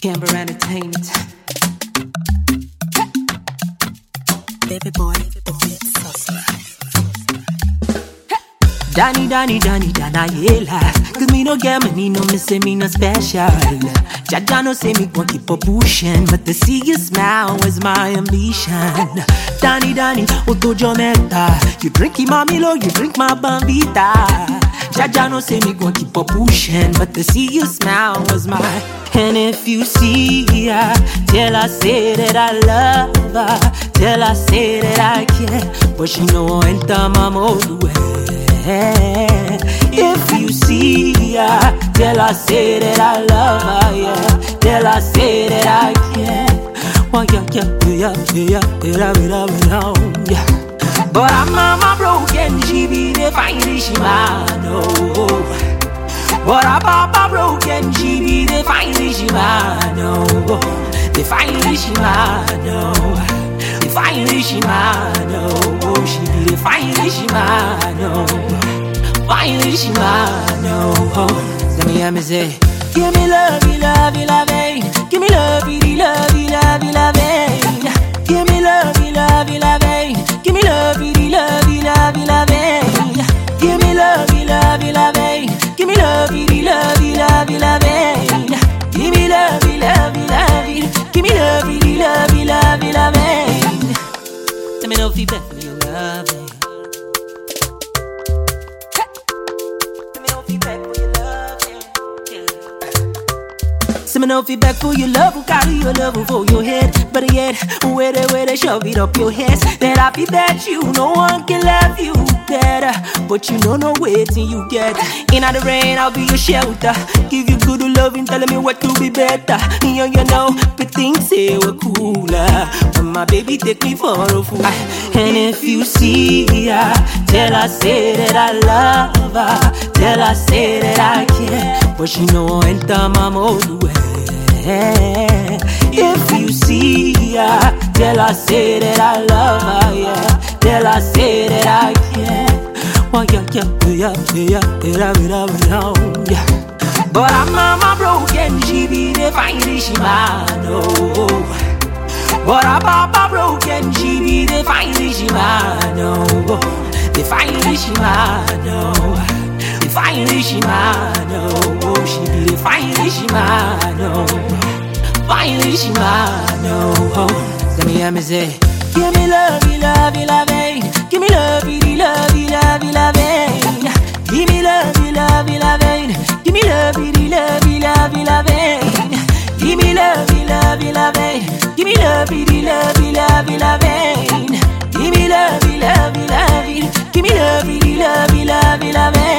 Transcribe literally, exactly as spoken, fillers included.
Camber Entertainment. Baby boy, the Beats Hustler. Danny, Danny, Danny, Danayela. Cause me no get me, no me say me no special. Jaja no say me gon' keep a pushing, but to see you smile was my ambition. Danny, Danny, otojo meta. You drink my Milo, you drink my Bambita. Jaja no say me gon' keep a pushing, but to see you smile was my. And if you see her, tell her say that I love her. Tell her say that I care, but she know I enter my mode way. If you see her, tell her say that I love her, yeah. Tell her say that I care. Well, yeah, yeah, yeah, yeah, yeah, yeah, yeah, yeah. But I'm mama broken, she be the finest she man, oh. But I'm papa broken, she be the finest she man, oh. The finest she man, oh. The finest she man, oh. She be the finest she man, oh. Finally she mine, no. Let me hear me say, give me love, love, love, give me love, love, love, love, give me love, love, love, give me love, love, love, love, give me love, love, love, give me love, love, love, love, give me love, love, love, give me love, love, love, love. Tell me no feedback for your love. Send me no feedback for your love, who carry your love for your head. But yet, where they, where they shove it up your head. That I feel that you, no one can love you better. But you know no waiting you get. In the rain, I'll be your shelter. Give you good loving, telling me what to be better. You, you know, but things say we're cooler. But my baby take me for a fool. And if you see her, tell her say that I love her. Tell her say that I care. But she know I enter my mode way. If you see her, tell her say that I love her, yeah. Tell her say that I care. Well, yeah, yeah, yeah, yeah, yeah, yeah, yeah, yeah. But I'm mama broken, she be the finest she man, oh. But I'm papa broken, she be the finest she man, oh. The finest she man, oh. The finest she man, oh. She be the finest she man, oh. Finally she mine, oh. Let me hear me say, give me love, love, love, give me love, love, love, love, give me love, love, love, give me love, love, love, love, give me love, love, love, give me love, love, love, love, give me love, love, love, give me love, love, love, love.